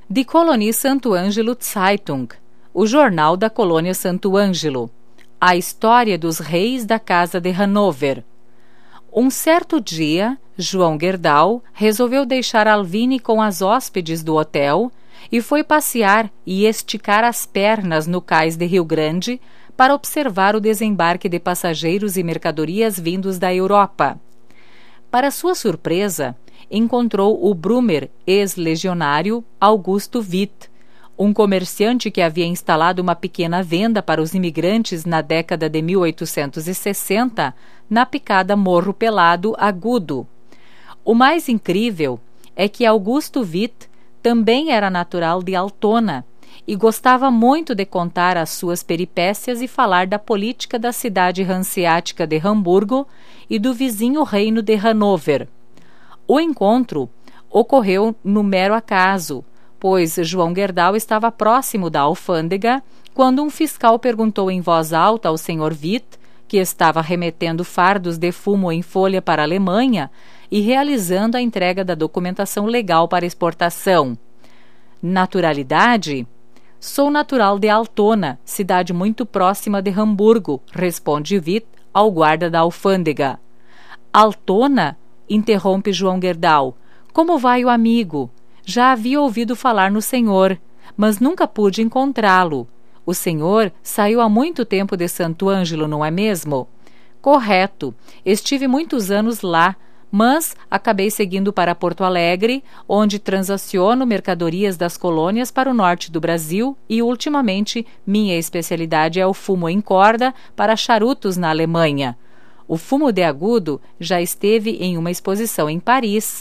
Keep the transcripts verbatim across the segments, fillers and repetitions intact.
Die Kolonie Santo Ângelo Zeitung, o jornal da colônia Santo Ângelo, a história dos reis da Casa de Hanover. Um certo dia, João Gerdau resolveu deixar Alvine com as hóspedes do hotel e foi passear e esticar as pernas no cais de Rio Grande para observar o desembarque de passageiros e mercadorias vindos da Europa. Para sua surpresa, encontrou o Brumer ex-legionário Augusto Witt, um comerciante que havia instalado uma pequena venda para os imigrantes na década de mil oitocentos e sessenta na picada Morro Pelado Agudo. O mais incrível é que Augusto Witt também era natural de Altona e gostava muito de contar as suas peripécias e falar da política da cidade hanseática de Hamburgo e do vizinho reino de Hanover. O encontro ocorreu no mero acaso, pois João Gerdau estava próximo da alfândega quando um fiscal perguntou em voz alta ao senhor Witt, que estava remetendo fardos de fumo em folha para a Alemanha e realizando a entrega da documentação legal para exportação: naturalidade? Sou natural de Altona, cidade muito próxima de Hamburgo, responde Witt ao guarda da alfândega. Altona? Interrompe João Gerdau. Como vai o amigo? Já havia ouvido falar no senhor, mas nunca pude encontrá-lo. O senhor saiu há muito tempo de Santo Ângelo, não é mesmo? Correto. Estive muitos anos lá, mas acabei seguindo para Porto Alegre, onde transaciono mercadorias das colônias para o norte do Brasil e, ultimamente, minha especialidade é o fumo em corda para charutos na Alemanha. O fumo de agudo já esteve em uma exposição em Paris.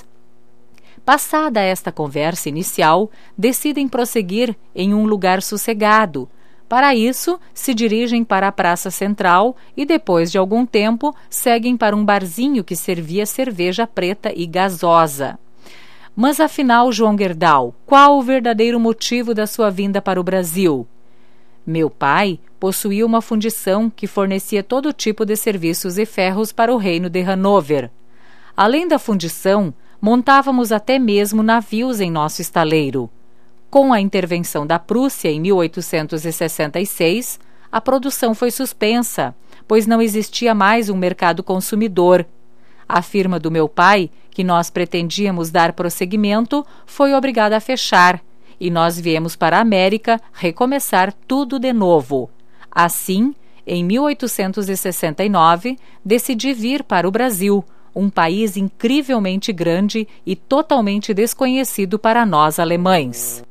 Passada esta conversa inicial, decidem prosseguir em um lugar sossegado. Para isso, se dirigem para a Praça Central e, depois de algum tempo, seguem para um barzinho que servia cerveja preta e gasosa. Mas afinal, João Gerdau, qual o verdadeiro motivo da sua vinda para o Brasil? Meu pai possuía uma fundição que fornecia todo tipo de serviços e ferros para o reino de Hanover. Além da fundição, montávamos até mesmo navios em nosso estaleiro. Com a intervenção da Prússia em mil oitocentos e sessenta e seis, a produção foi suspensa, pois não existia mais um mercado consumidor. A firma do meu pai, que nós pretendíamos dar prosseguimento, foi obrigada a fechar, e nós viemos para a América recomeçar tudo de novo. Assim, em mil oitocentos e sessenta e nove, decidi vir para o Brasil, um país incrivelmente grande e totalmente desconhecido para nós alemães.